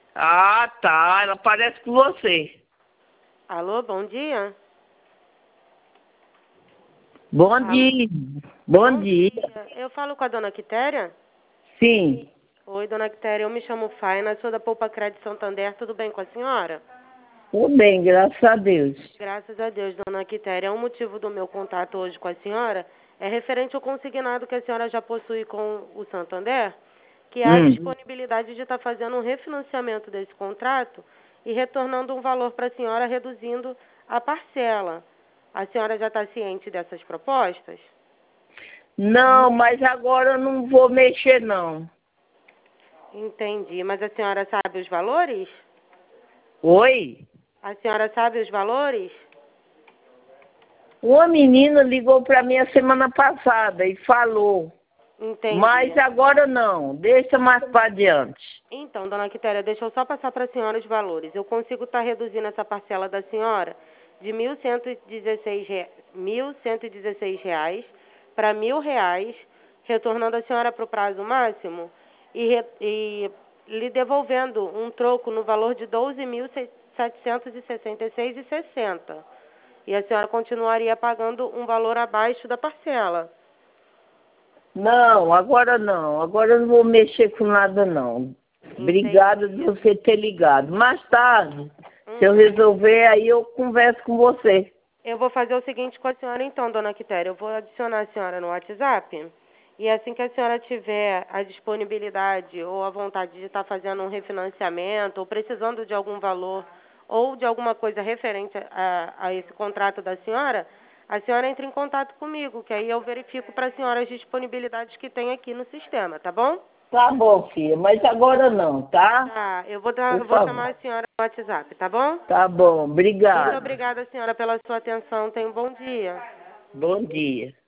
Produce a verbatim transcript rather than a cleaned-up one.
Ah, tá. Ela parece com você. Alô, bom dia. Bom Alô? dia. Bom, Bom dia. dia. Eu falo com a dona Quitéria? Sim. Oi, dona Quitéria, eu me chamo Faina, sou da Poupa Crédito Santander, tudo bem com a senhora? Tudo bem, graças a Deus. Graças a Deus, dona Quitéria. O motivo do meu contato hoje com a senhora é referente ao consignado que a senhora já possui com o Santander, que há a Hum. disponibilidade de estar fazendo um refinanciamento desse contrato e retornando um valor para a senhora, reduzindo a parcela. A senhora já está ciente dessas propostas? Não, mas agora eu não vou mexer, não. Entendi. Mas a senhora sabe os valores? Oi? A senhora sabe os valores? Uma menina ligou para mim a semana passada e falou. Entendi. Mas agora não. Deixa mais para adiante. Então, dona Quitéria, deixa eu só passar para a senhora os valores. Eu consigo estar reduzindo essa parcela da senhora de mil cento e dezesseis re- mil cento e dezesseis reais para mil reais, retornando a senhora para o prazo máximo e, re- e lhe devolvendo um troco no valor de doze mil setecentos e sessenta e seis reais e sessenta centavos. E a senhora continuaria pagando um valor abaixo da parcela. Não, agora não. Agora eu não vou mexer com nada, não. Obrigada de Entendi. você ter ligado. Mais tarde, se eu Uhum. resolver, aí eu converso com você. Eu vou fazer o seguinte com a senhora então, dona Quitéria. Eu vou adicionar a senhora no WhatsApp e assim que a senhora tiver a disponibilidade ou a vontade de estar fazendo um refinanciamento ou precisando de algum valor ou de alguma coisa referente a, a esse contrato da senhora, a senhora entra em contato comigo, que aí eu verifico para a senhora as disponibilidades que tem aqui no sistema, tá bom? Tá bom, filha, mas agora não, tá? Tá, eu vou, dar, Por eu vou favor. chamar a senhora no WhatsApp, tá bom? Tá bom, Muito obrigado. obrigada, senhora, pela sua atenção. Tenha um bom dia. Bom dia.